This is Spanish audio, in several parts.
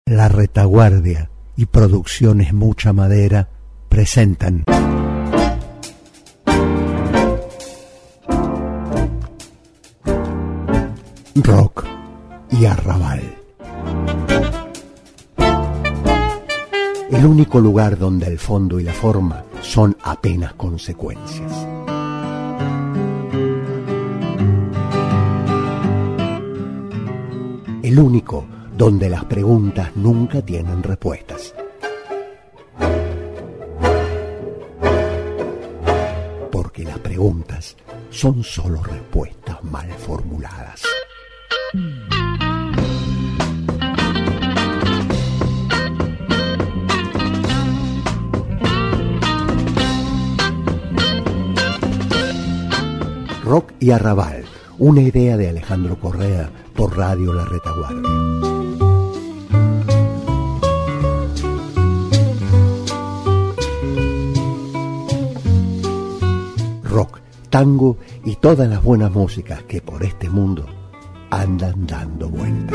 La Retaguardia y Producciones Mucha Madera presentan Rock y Arrabal. El único lugar donde el fondo y la forma son apenas consecuencias. El único donde las preguntas nunca tienen respuestas. Porque las preguntas son solo respuestas mal formuladas. Rock y Arrabal, una idea de Alejandro Correa por Radio La Retaguardia. Rock, tango y todas las buenas músicas que por este mundo andan dando vueltas.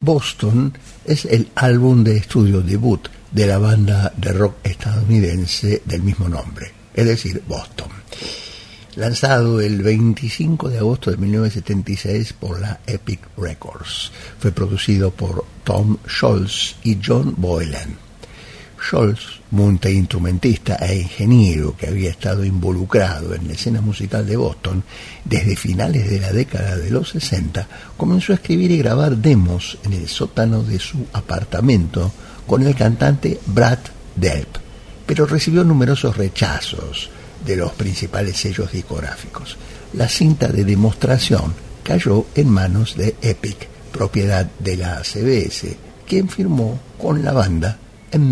Boston es el álbum de estudio debut de la banda de rock estadounidense del mismo nombre, es decir, Boston. Lanzado el 25 de agosto de 1976 por la Epic Records. Fue producido por Tom Scholz y John Boylan. Scholz, multiinstrumentista e ingeniero que había estado involucrado en la escena musical de Boston desde finales de la década de los 60, comenzó a escribir y grabar demos en el sótano de su apartamento con el cantante Brad Delp, pero recibió numerosos rechazos de los principales sellos discográficos. La cinta de demostración cayó en manos de Epic, propiedad de la CBS, quien firmó con la banda en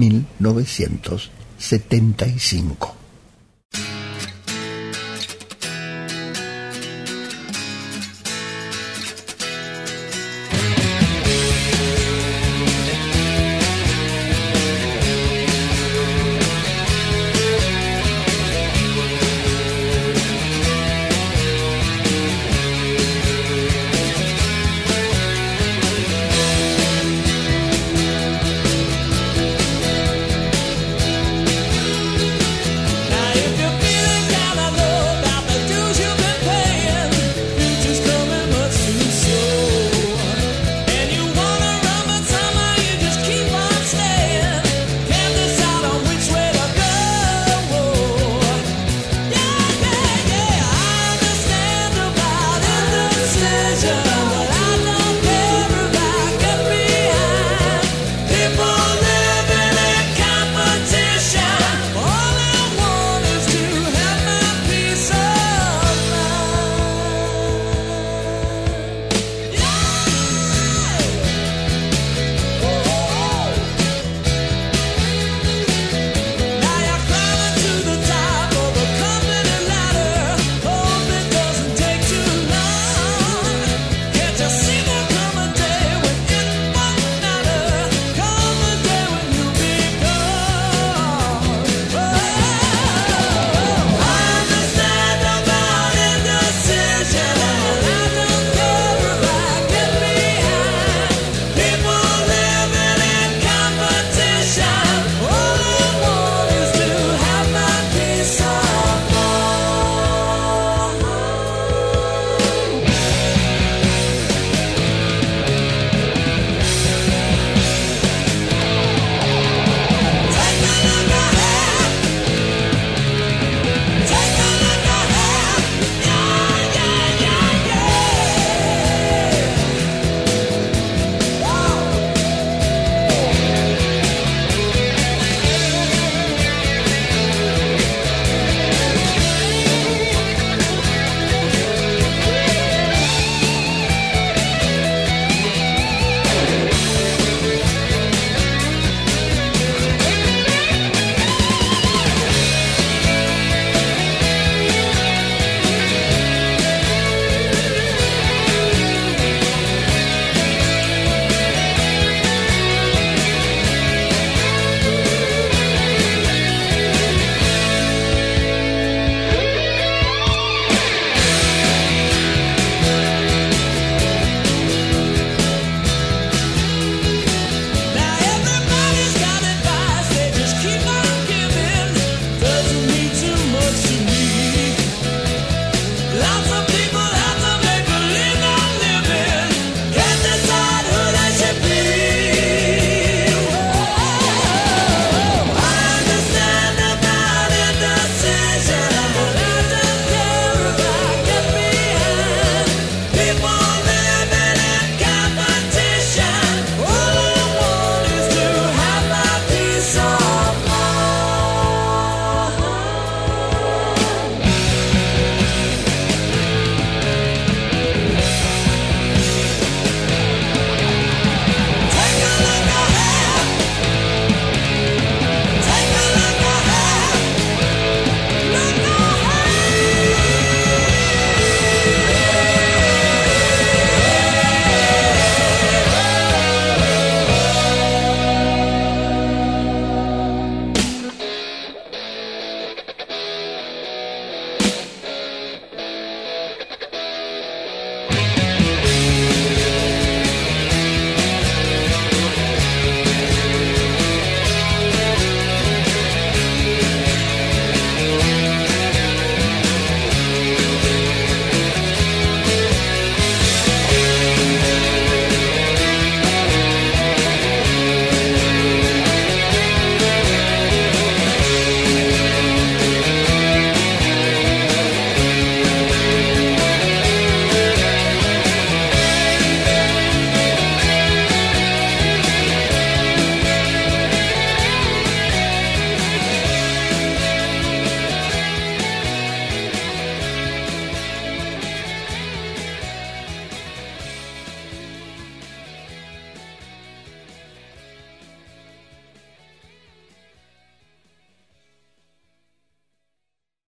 1975.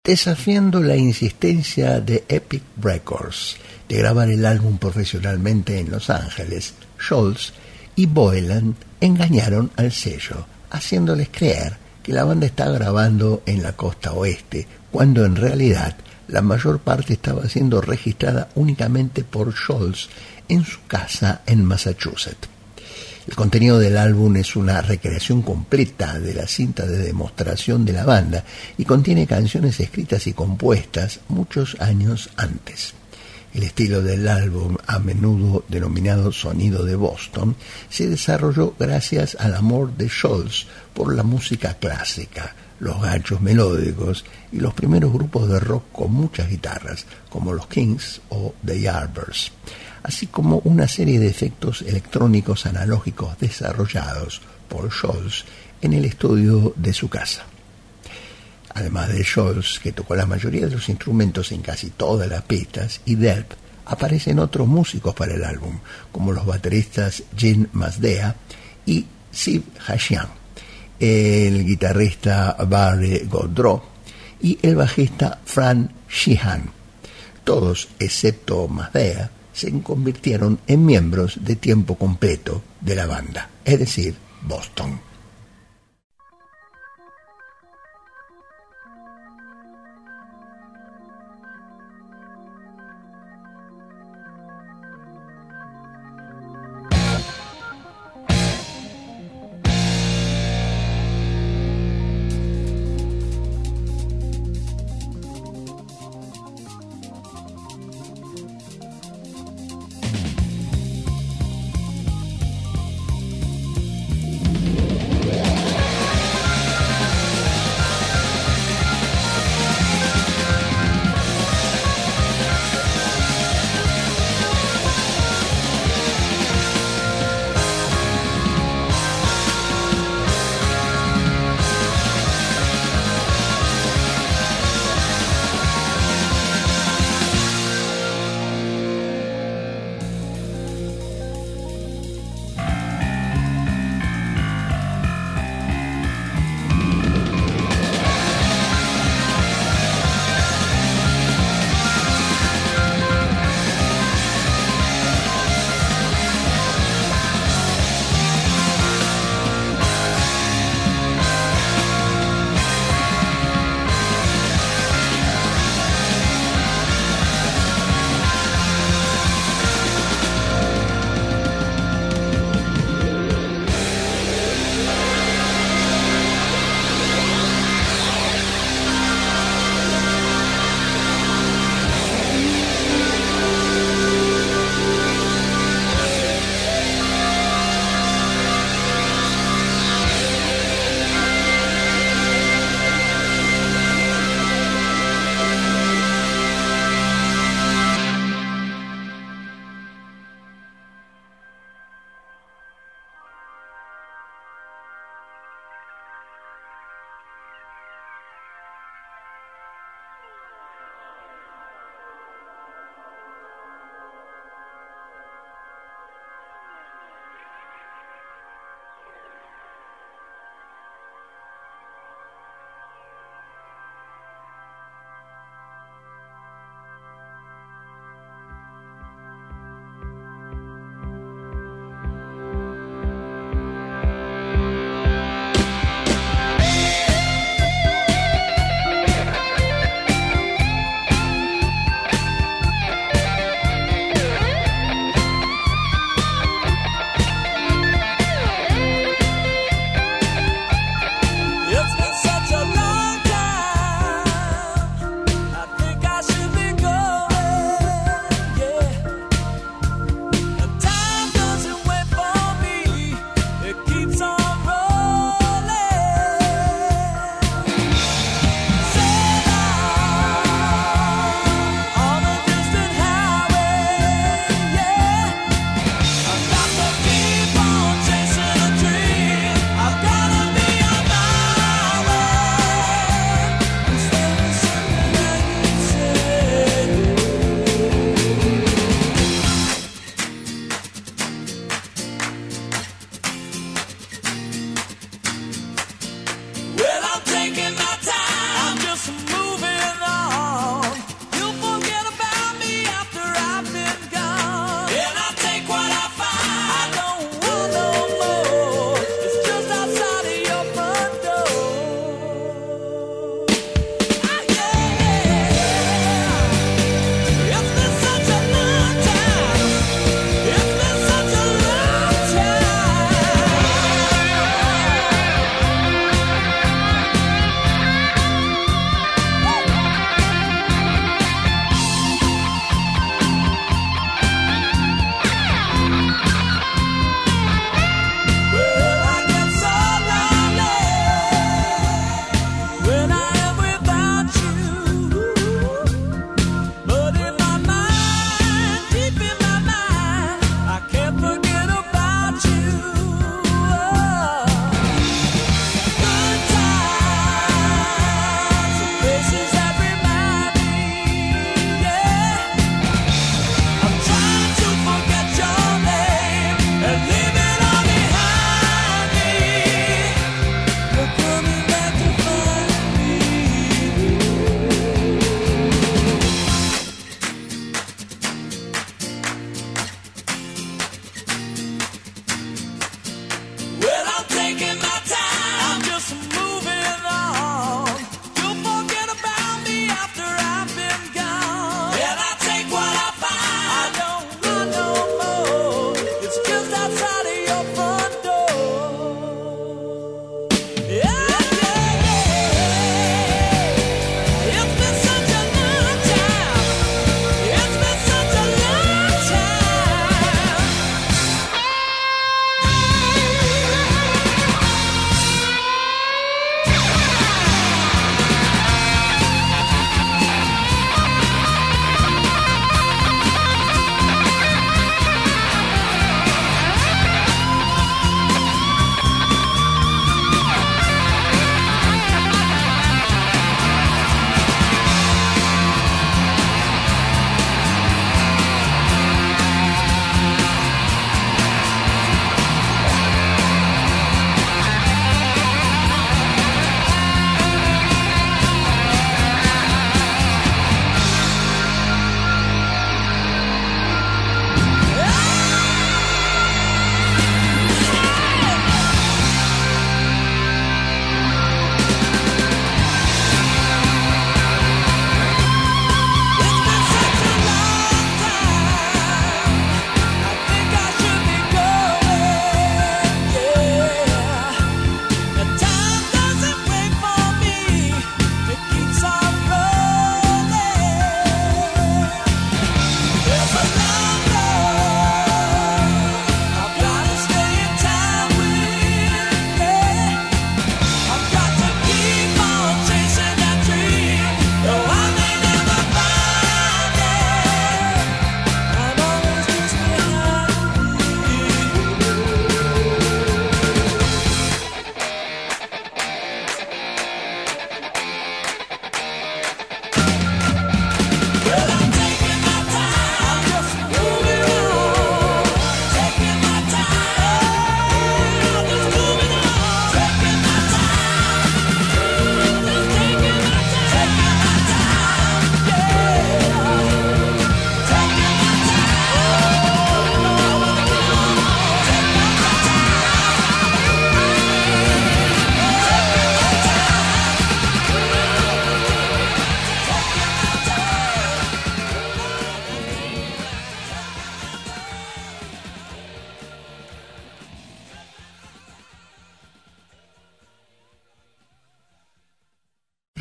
Desafiando la insistencia de Epic Records de grabar el álbum profesionalmente en Los Ángeles, Scholz y Boylan engañaron al sello, haciéndoles creer que la banda estaba grabando en la costa oeste, cuando en realidad la mayor parte estaba siendo registrada únicamente por Scholz en su casa en Massachusetts. El contenido del álbum es una recreación completa de la cinta de demostración de la banda y contiene canciones escritas y compuestas muchos años antes. El estilo del álbum, a menudo denominado sonido de Boston, se desarrolló gracias al amor de Scholz por la música clásica, los ganchos melódicos y los primeros grupos de rock con muchas guitarras, como los Kings o The Yardbirds, así como una serie de efectos electrónicos analógicos desarrollados por Scholz en el estudio de su casa. Además de Scholz, que tocó la mayoría de los instrumentos en casi todas las pistas, y Delp, aparecen otros músicos para el álbum, como los bateristas Gene Masdea y Steve Hashian, el guitarrista Barry Goldrow y el bajista Fran Sheehan. Todos, excepto Masdea, se convirtieron en miembros de tiempo completo de la banda, es decir, Boston.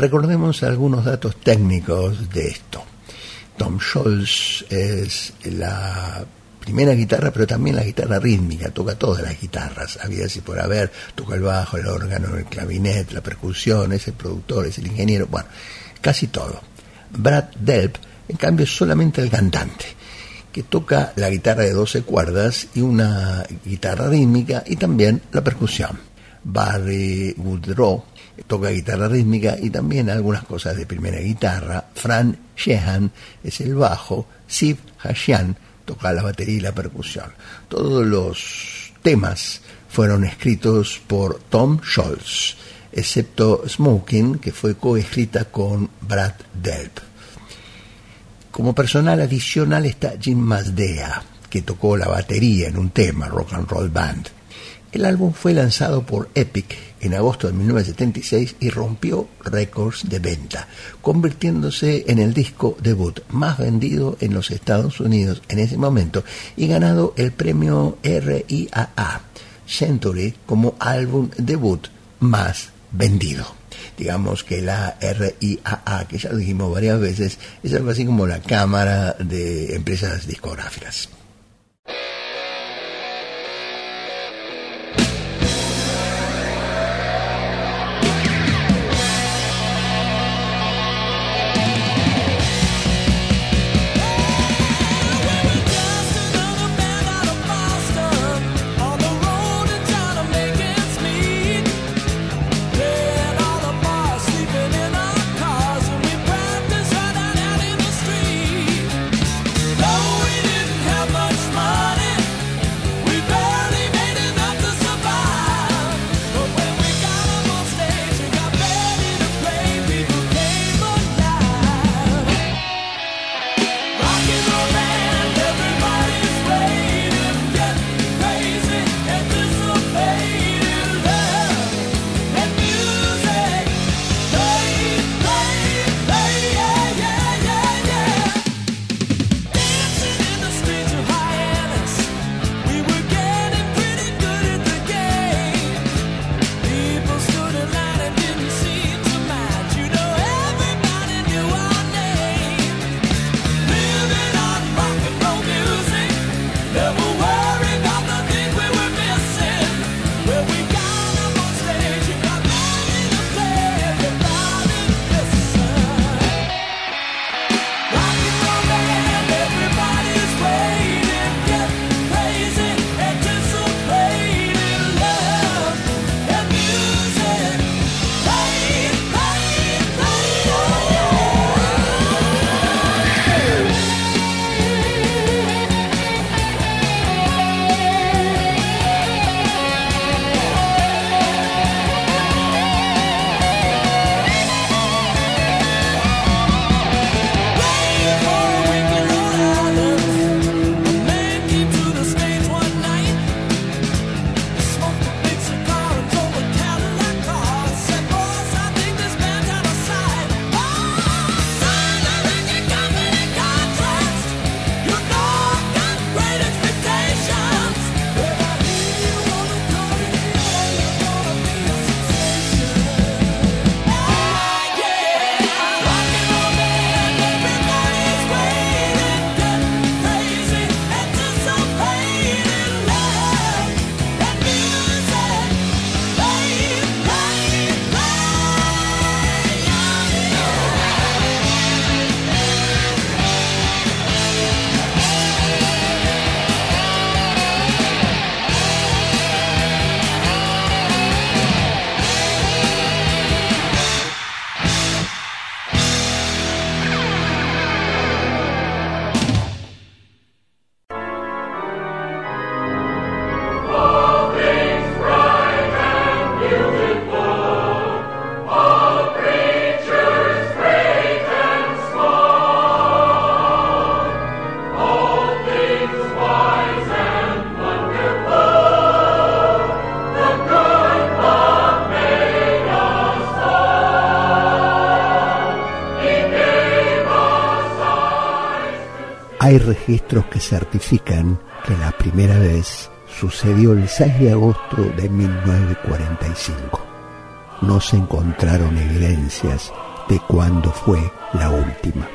Recordemos algunos datos técnicos de esto. Tom Scholz es la primera guitarra, pero también la guitarra rítmica, toca todas las guitarras, había así por haber, toca el bajo, el órgano, el clavinet, la percusión, es el productor, es el ingeniero, bueno, casi todo. Brad Delp, en cambio, es solamente el cantante, que toca la guitarra de 12 cuerdas y una guitarra rítmica y también la percusión. Barry Woodrow toca guitarra rítmica y también algunas cosas de primera guitarra. Fran Sheehan es el bajo. Steve Hashian toca la batería y la percusión. Todos los temas fueron escritos por Tom Scholz, excepto Smoking, que fue coescrita con Brad Delp. Como personal adicional está Jim Masdea, que tocó la batería en un tema, Rock and Roll Band. El álbum fue lanzado por Epic en agosto de 1976 y rompió récords de venta, convirtiéndose en el disco debut más vendido en los Estados Unidos en ese momento y ganado el premio RIAA Century como álbum debut más vendido. Digamos que la RIAA, que ya lo dijimos varias veces, es algo así como la Cámara de Empresas Discográficas. Hay registros que certifican que la primera vez sucedió el 6 de agosto de 1945. No se encontraron evidencias de cuándo fue la última.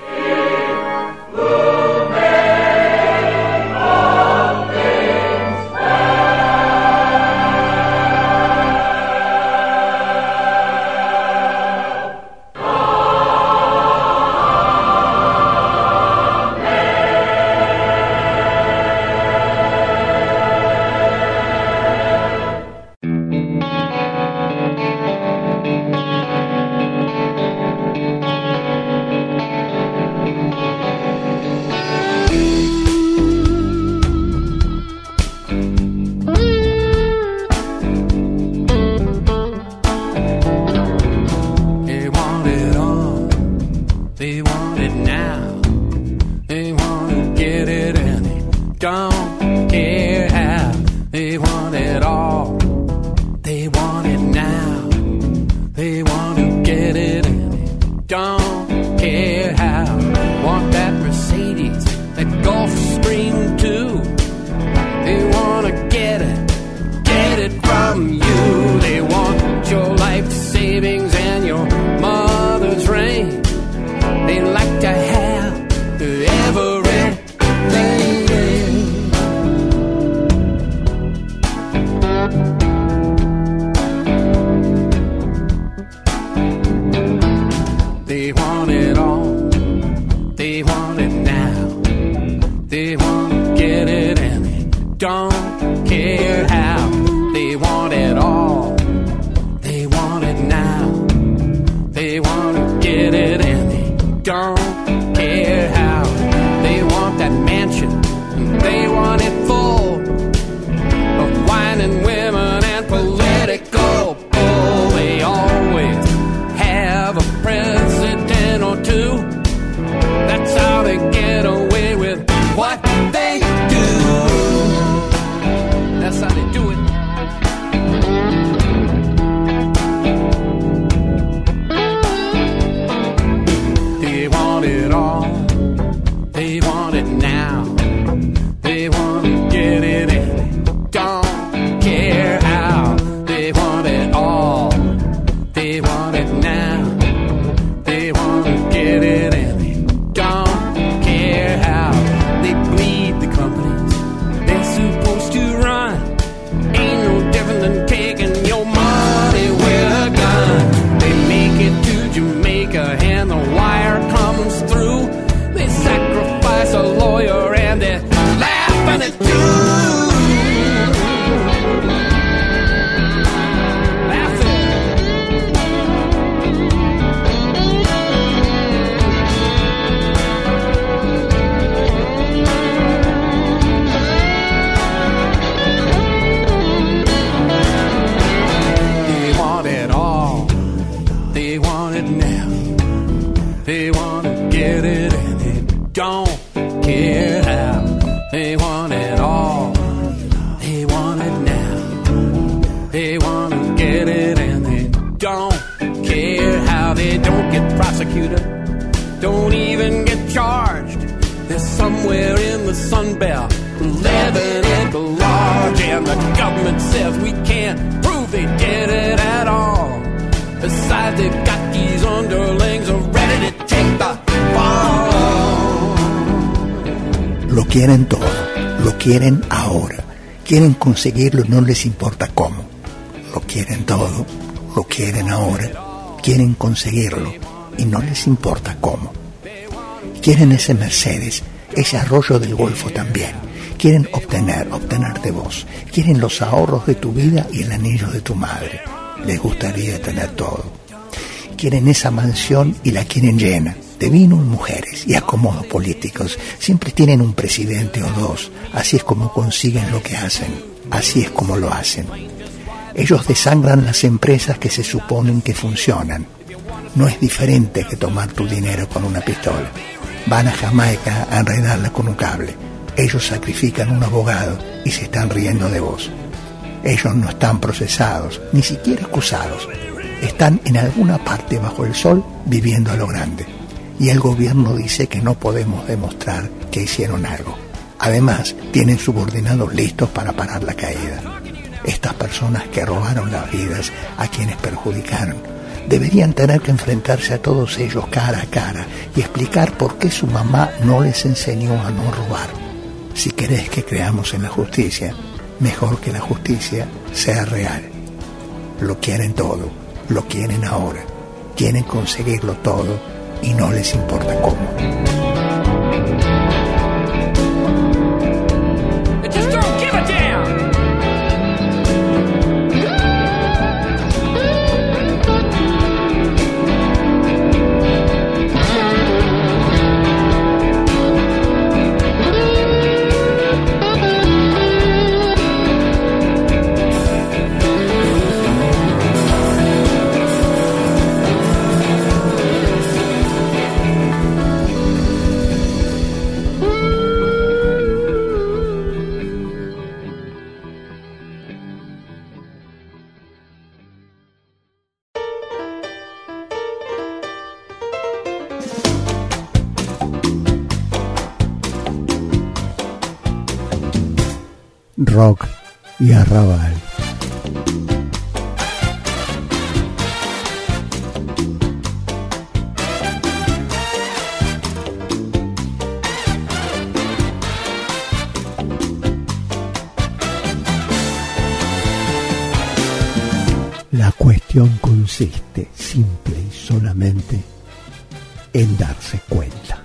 Lo quieren todo, lo quieren ahora, quieren conseguirlo y no les importa cómo. Lo quieren todo, lo quieren ahora, quieren conseguirlo y no les importa cómo. Quieren ese Mercedes, ese arroyo del Golfo también. Quieren obtener de vos. Quieren los ahorros de tu vida y el anillo de tu madre. Les gustaría tener todo. Quieren esa mansión y la quieren llena de vino y mujeres y acomodos políticos. Siempre tienen un presidente o dos. Así es como consiguen lo que hacen. Así es como lo hacen. Ellos desangran las empresas que se suponen que funcionan. No es diferente que tomar tu dinero con una pistola. Van a Jamaica a enredarla con un cable. Ellos sacrifican un abogado y se están riendo de vos. Ellos no están procesados, ni siquiera acusados. Están en alguna parte bajo el sol viviendo a lo grande. Y el gobierno dice que no podemos demostrar que hicieron algo. Además, tienen subordinados listos para parar la caída. Estas personas que robaron las vidas a quienes perjudicaron Deberían tener que enfrentarse a todos ellos cara a cara y explicar por qué su mamá no les enseñó a no robar. Si querés que creamos en la justicia, mejor que la justicia sea real. Lo quieren todo, lo quieren ahora, quieren conseguirlo todo y no les importa cómo. Rock y arrabal. La cuestión consiste simple y solamente en darse cuenta.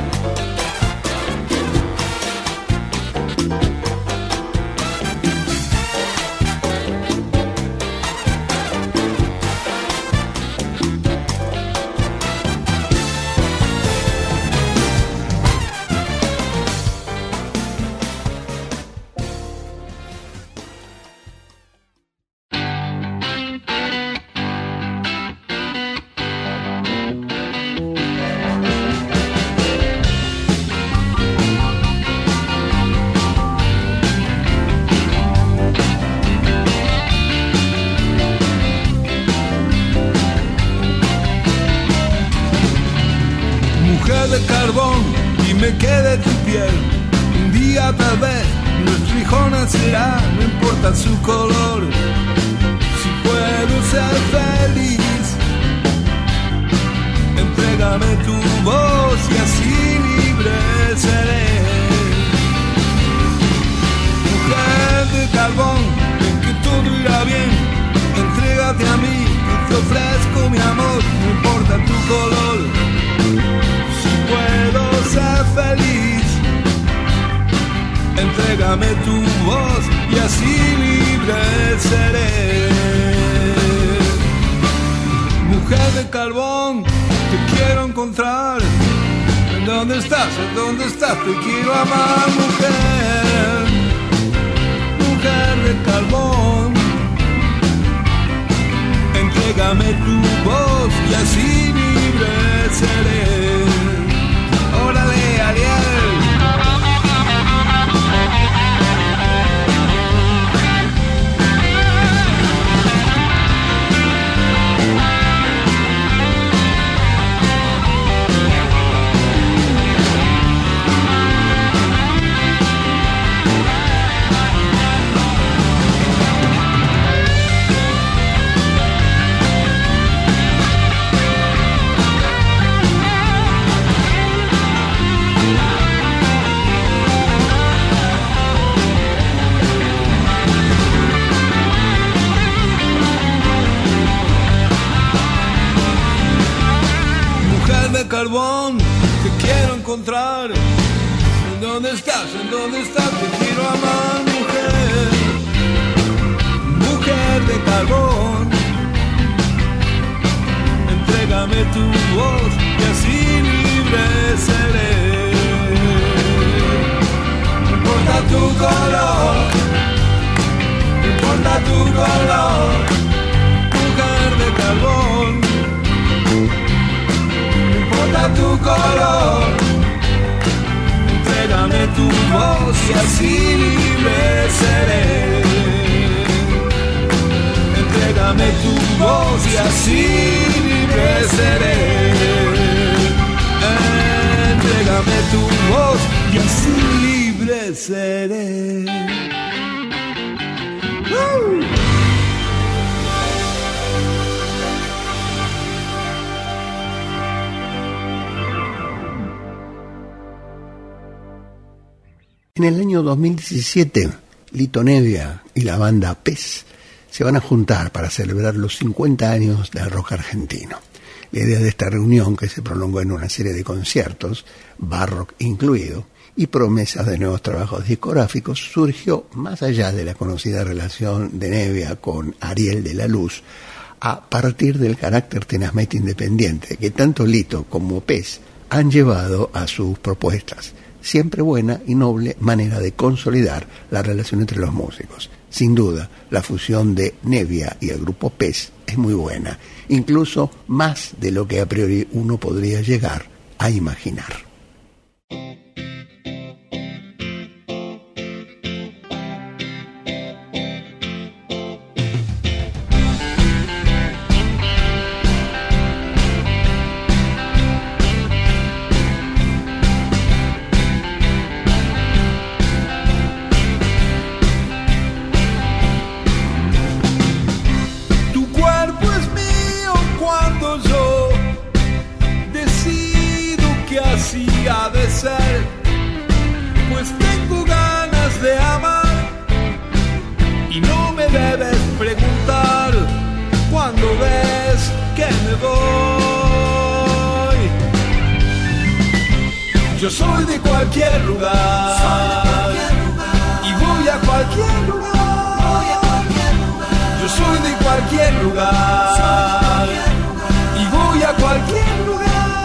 De carbón y me quede tu piel. Un día tal vez nuestro hijo nacerá, no importa su color. Si puedo ser feliz, entrégame tu voz y así libre seré. Mujer de carbón, en que todo irá bien, entrégate a mí, que te ofrezco mi amor, no importa tu color. Puedo ser feliz, entrégame tu voz y así libre seré. Mujer de carbón, te quiero encontrar. ¿En dónde estás? ¿En dónde estás? Te quiero amar, mujer. Mujer de carbón, entrégame tu voz y así libre seré. ¡Órale, Ariel! Carbón, te quiero encontrar. ¿En dónde estás? ¿En dónde estás? Te quiero amar, mujer. Mujer de carbón, entrégame tu voz y así libre seré. No importa tu color, no importa tu color. Mujer de carbón, tu color, entrégame tu voz y así libre seré. Entrégame tu voz y así libre seré. Entrégame tu voz y así libre seré. En el año 2017, Lito Nebbia y la banda PES se van a juntar para celebrar los 50 años del rock argentino. La idea de esta reunión, que se prolongó en una serie de conciertos, Barrock incluido, y promesas de nuevos trabajos discográficos, surgió más allá de la conocida relación de Nebbia con Ariel de la Luz, a partir del carácter tenazmente independiente que tanto Lito como PES han llevado a sus propuestas. Siempre buena y noble manera de consolidar la relación entre los músicos. Sin duda, la fusión de Nebbia y el grupo PES es muy buena, incluso más de lo que a priori uno podría llegar a imaginar. Pues tengo ganas de amar y no me debes preguntar cuando ves que me voy. Yo soy de cualquier lugar y voy a cualquier lugar. Yo soy de cualquier lugar y voy a cualquier lugar.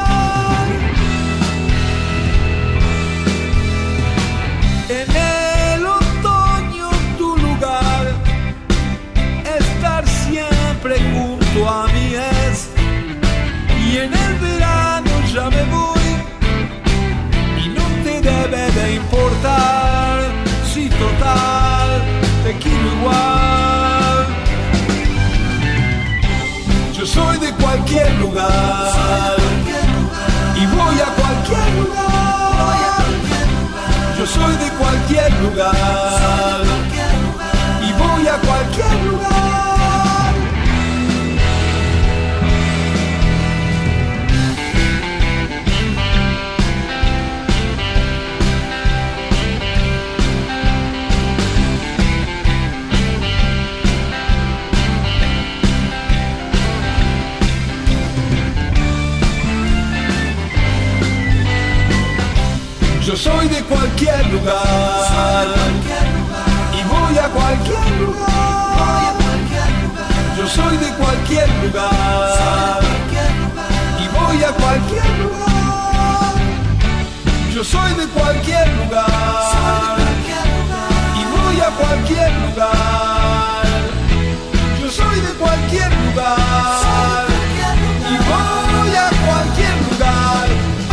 En el otoño tu lugar, estar siempre junto a mí es. Y en el verano ya me voy y no te debe de importar, si total te quiero igual. Yo soy de cualquier lugar y voy a cualquier lugar. Yo soy de cualquier lugar y voy a cualquier lugar. Yo soy de cualquier lugar y voy a cualquier lugar. Yo soy de cualquier lugar y voy a cualquier lugar. Yo soy de cualquier lugar y voy a cualquier lugar. Yo soy de cualquier lugar y voy a cualquier lugar.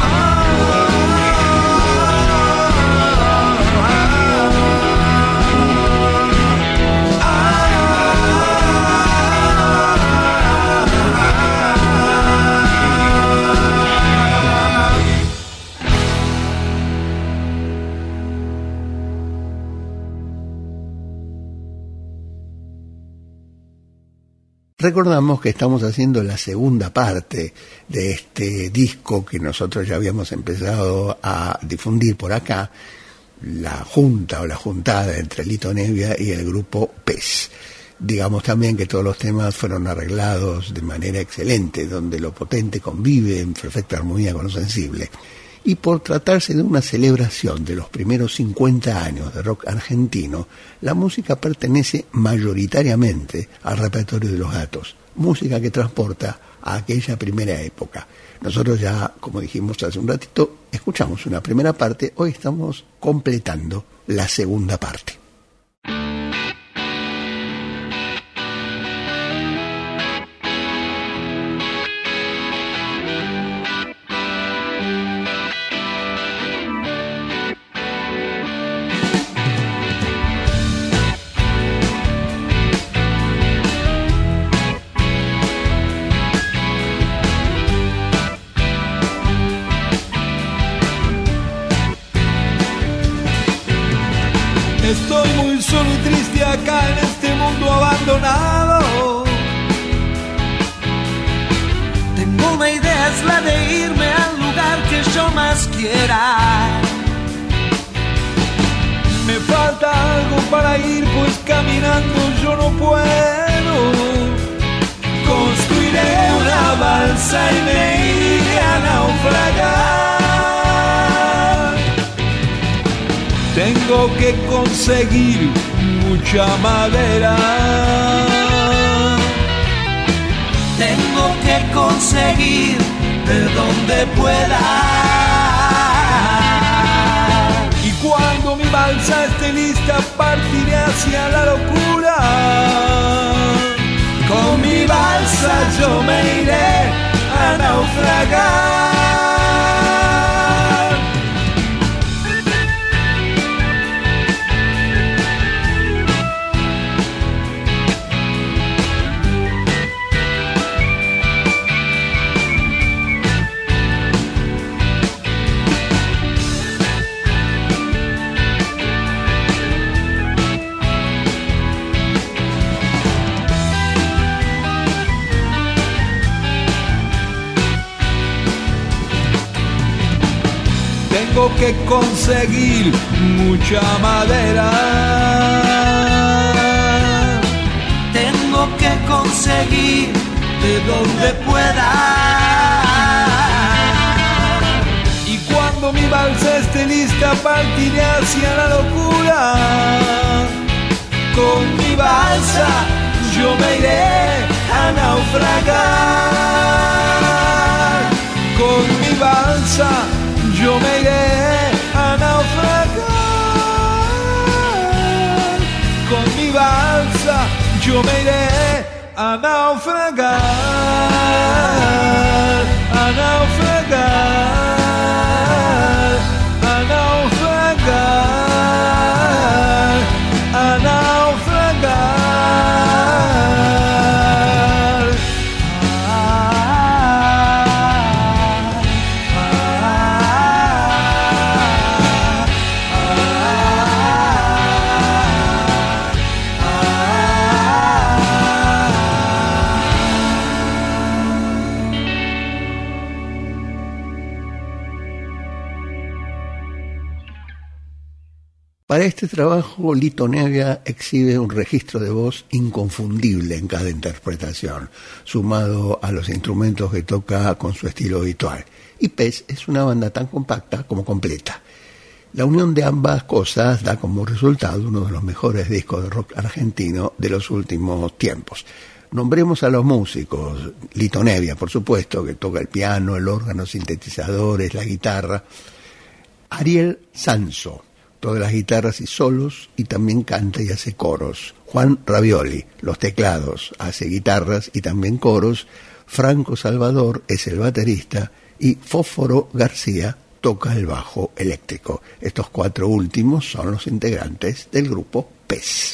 Recordamos que estamos haciendo la segunda parte de este disco que nosotros ya habíamos empezado a difundir por acá, la junta o la juntada entre Lito Nebbia y el grupo PES. Digamos también que todos los temas fueron arreglados de manera excelente, donde lo potente convive en perfecta armonía con lo sensible. Y por tratarse de una celebración de los primeros 50 años de rock argentino, la música pertenece mayoritariamente al repertorio de Los Gatos, música que transporta a aquella primera época. Nosotros ya, como dijimos hace un ratito, escuchamos una primera parte, hoy estamos completando la segunda parte. Estoy muy solo y triste acá en este mundo abandonado. Tengo una idea, es la de irme al lugar que yo más quiera. Me falta algo para ir, pues caminando yo no puedo. Construiré una balsa y me iré a naufragar. Tengo que conseguir mucha madera. Tengo que conseguir de donde pueda. Y cuando mi balsa esté lista, partiré hacia la locura. Con mi balsa yo me iré a naufragar. Tengo que conseguir mucha madera. Tengo que conseguir de donde pueda. Y cuando mi balsa esté lista, partiré hacia la locura. Con mi balsa yo me iré a naufragar. Con mi balsa yo me iré a naufragar. Con mi balsa yo me iré a naufragar. A naufragar. A naufragar. A naufragar. Para este trabajo, Lito Nevia exhibe un registro de voz inconfundible en cada interpretación, sumado a los instrumentos que toca con su estilo habitual. Y Pez es una banda tan compacta como completa. La unión de ambas cosas da como resultado uno de los mejores discos de rock argentino de los últimos tiempos. Nombremos a los músicos: Lito Nevia, por supuesto, que toca el piano, el órgano, sintetizadores, la guitarra. Ariel Sanso, todas las guitarras y solos, y también canta y hace coros. Juan Ravioli, los teclados, hace guitarras y también coros. Franco Salvador es el baterista y Fósforo García toca el bajo eléctrico. Estos cuatro últimos son los integrantes del grupo Pez.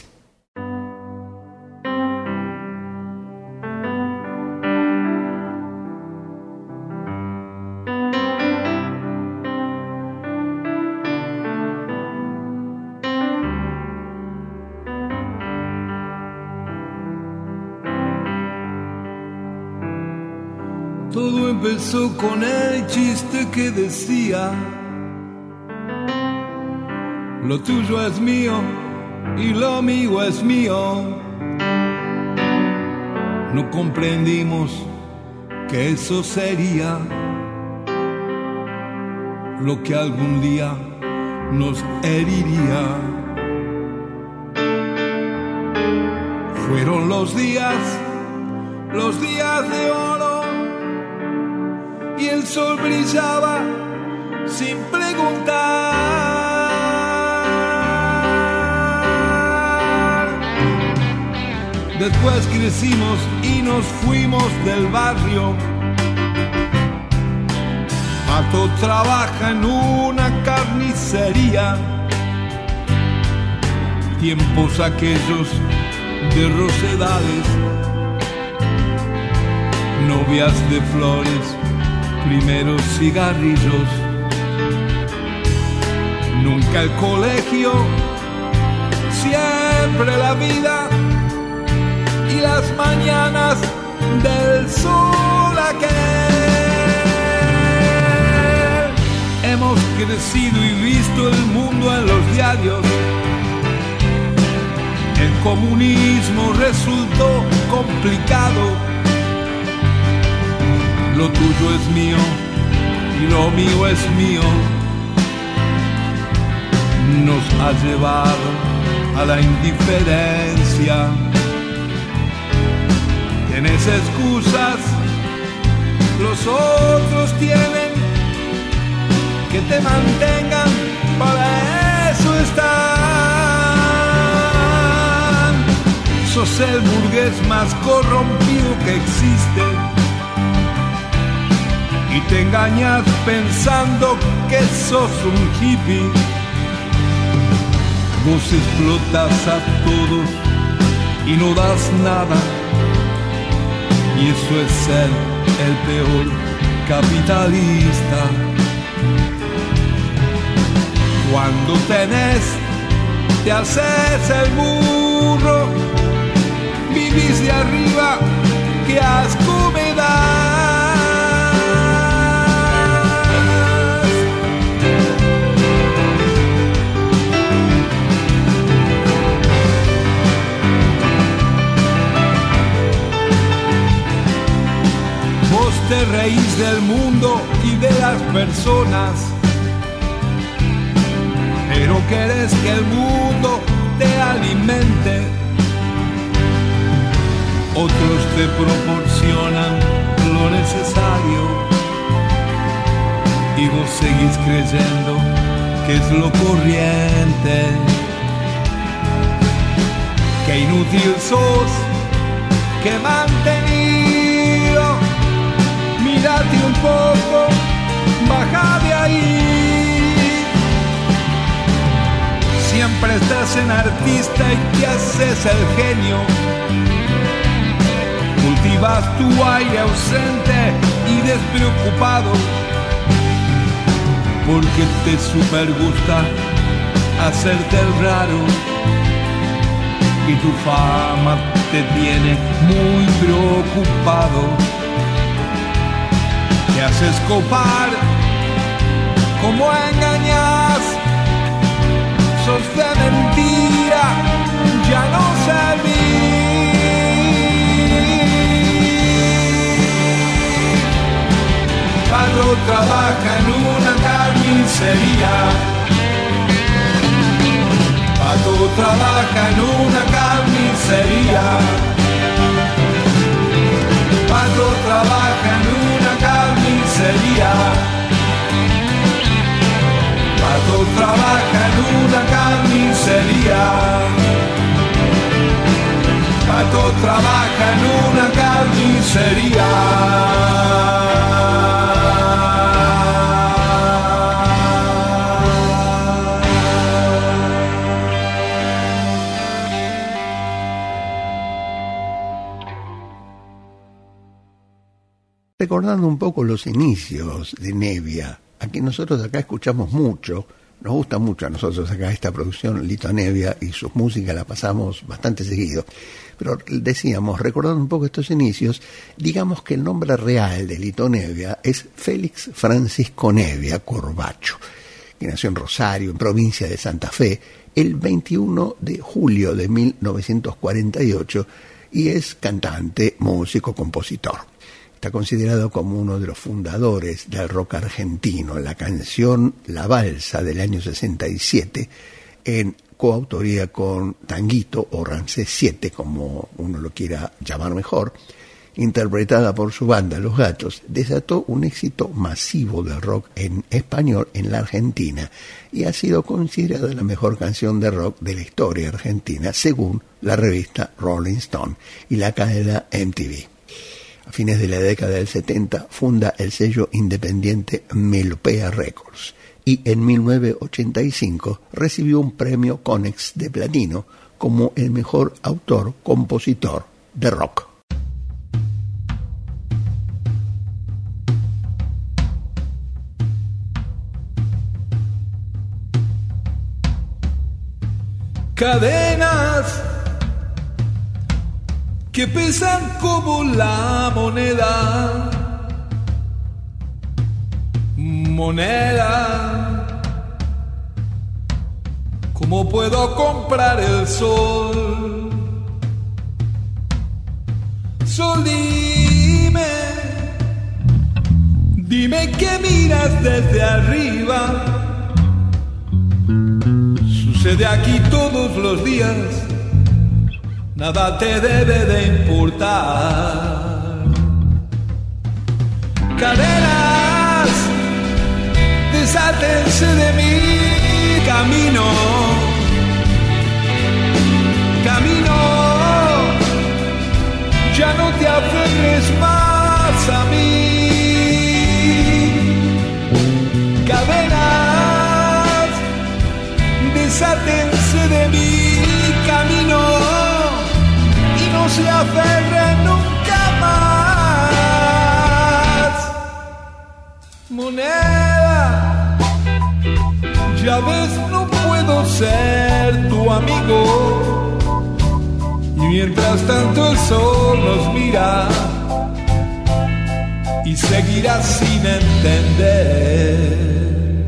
Todo empezó con el chiste que decía: lo tuyo es mío y lo mío es mío. No comprendimos que eso sería lo que algún día nos heriría. Fueron los días de oro, y el sol brillaba sin preguntar. Después crecimos y nos fuimos del barrio. Pato trabaja en una carnicería. Tiempos aquellos de rosedales, novias de flores, primeros cigarrillos. Nunca el colegio, siempre la vida y las mañanas del sol aquel. Hemos crecido y visto el mundo en los diarios. El comunismo resultó complicado. Lo tuyo es mío y lo mío es mío. Nos ha llevado a la indiferencia. Tienes excusas, los otros tienen que te mantengan, para eso están. Sos el burgués más corrompido que existe y te engañas pensando que sos un hippie. Vos explotas a todos y no das nada, y eso es ser el peor capitalista. Cuando tenés, te haces el burro, vivís de arriba, qué asco me das. Vos te reís del mundo y de las personas, pero querés que el mundo te alimente. Otros te proporcionan lo necesario y vos seguís creyendo que es lo corriente. Qué inútil sos, qué mantenido. Mírate un poco, baja de ahí. Siempre estás en artista y te haces el genio. Cultivas tu aire ausente y despreocupado, porque te super gusta hacerte el raro, y tu fama te tiene muy preocupado. Te haces copar, como engañas, sos de mentira, ya no servís. Pablo trabaja en una carnicería. Pato trabaja en una carnicería. Pato trabaja en una carnicería. Pato trabaja en una carnicería. Pato trabaja en una carnicería. Recordando un poco los inicios de Nevia, a quien nosotros acá escuchamos mucho, nos gusta mucho a nosotros acá esta producción, Lito Nevia, y sus músicas la pasamos bastante seguido. Pero decíamos, recordando un poco estos inicios, digamos que el nombre real de Lito Nevia es Félix Francisco Nevia Corbacho, que nació en Rosario, en provincia de Santa Fe, el 21 de julio de 1948, y es cantante, músico, compositor. Está considerado como uno de los fundadores del rock argentino. La canción La Balsa del año 67, en coautoría con Tanguito o Ramsés 7, como uno lo quiera llamar mejor, interpretada por su banda Los Gatos, desató un éxito masivo del rock en español en la Argentina y ha sido considerada la mejor canción de rock de la historia argentina, según la revista Rolling Stone y la cadena MTV. A fines de la década del 70 funda el sello independiente Melopea Records y en 1985 recibió un premio Konex de platino como el mejor autor-compositor de rock. Cadenas que pesan como la moneda, moneda ¿Cómo puedo comprar el sol? Sol, dime que miras desde arriba. Sucede aquí todos los días, nada te debe de importar. Cadenas, desátense de mi camino. Camino, ya no te aferres más a mí. Cadenas, desátense de mi camino y no se aferren nunca más. Moneda, ya ves, no puedo ser tu amigo. Y mientras tanto el sol nos mira y seguirá sin entender.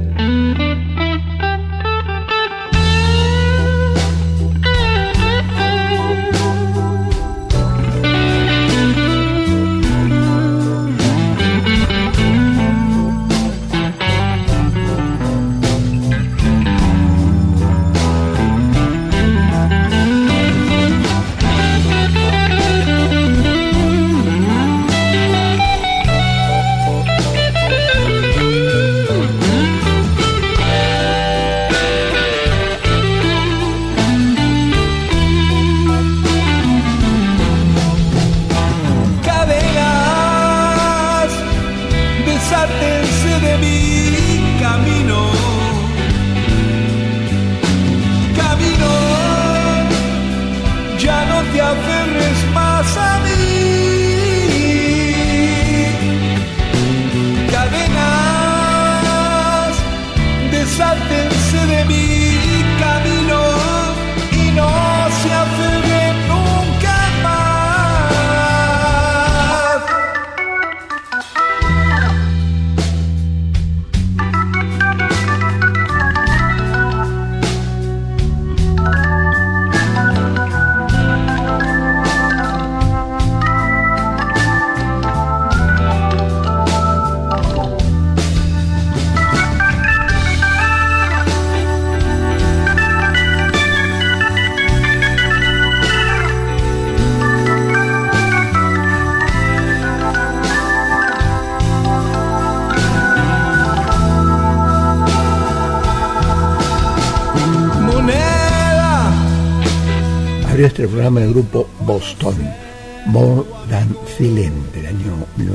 Este programa del grupo Boston, More Than Feeling, del año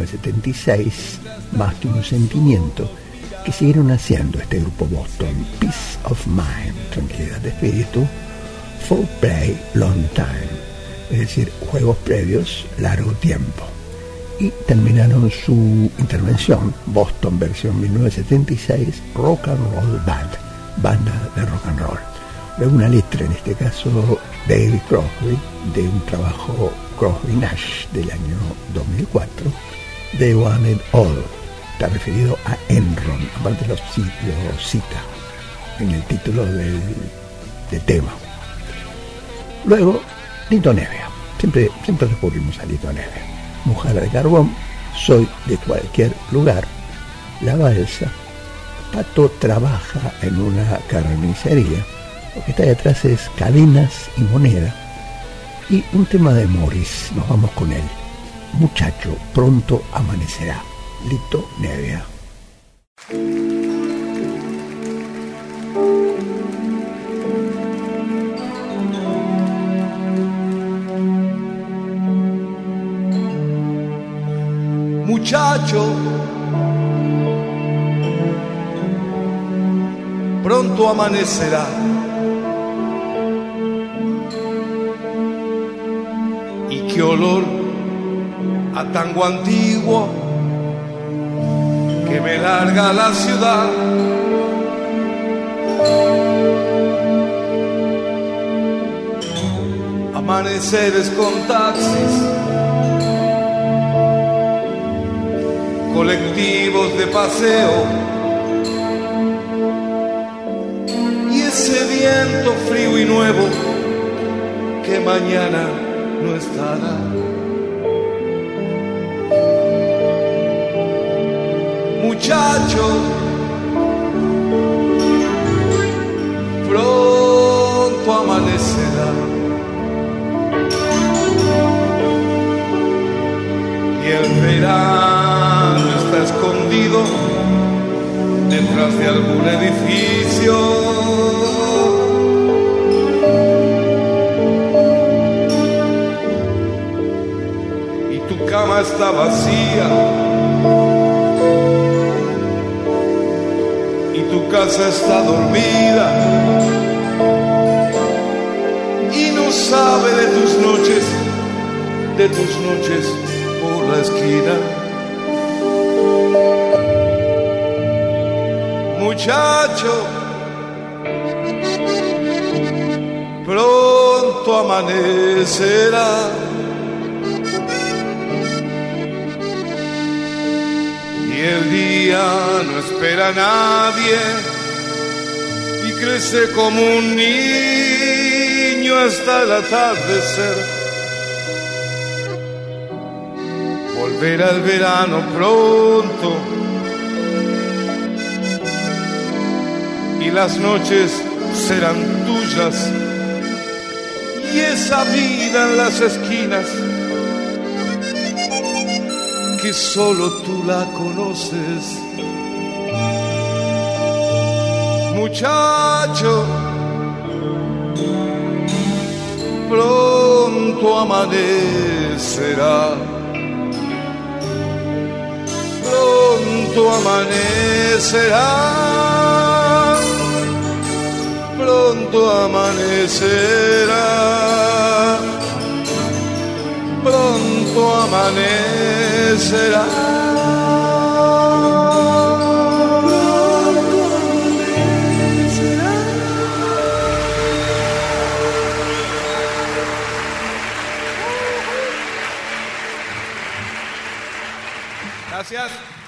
1976, Más que un sentimiento, que siguieron haciendo este grupo Boston. Peace of Mind, tranquilidad de espíritu. Foreplay, Long Time, es decir, juegos previos, largo tiempo. Y terminaron su intervención, Boston versión 1976, Rock and Roll Band, banda de rock and roll. Luego una letra, en este caso David Crosby, de un trabajo Crosby-Nash del año 2004, They Want It All. Está referido a Enron, aparte lo cita en el título del tema. Luego, Lito Nevia, siempre recurrimos a Lito Nevia. Mujer de carbón, Soy de cualquier lugar, La balsa, Pato trabaja en una carnicería. Lo que está detrás es Cadenas y Moneda. Y un tema de Morris, nos vamos con él. Muchacho, pronto amanecerá. Lito Nevia. Muchacho, pronto amanecerá. Y qué olor a tango antiguo que me larga a la ciudad. Amaneceres con taxis, colectivos de paseo, y ese viento frío y nuevo que mañana no estará. Muchacho, pronto amanecerá y el verano está escondido detrás de algún edificio. Y tu cama está vacía y tu casa está dormida y no sabe de tus noches por la esquina. Muchacho, pronto amanecerá y el día no espera a nadie y crece como un niño hasta el atardecer. Volverá el verano pronto y las noches serán tuyas y esa vida en las esquinas que solo tú la conoces. Muchacho, pronto amanecerá, pronto amanecerá, pronto amanecerá, pronto amanecerá. Gracias.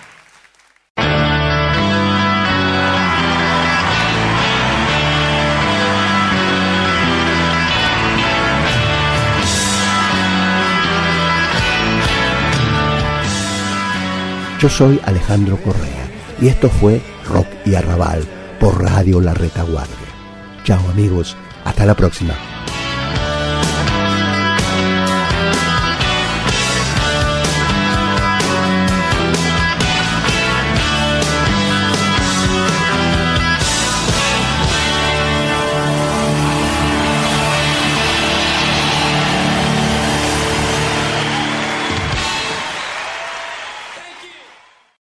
Yo soy Alejandro Correa y esto fue Rock y Arrabal por Radio La Retaguardia. Chao amigos, hasta la próxima.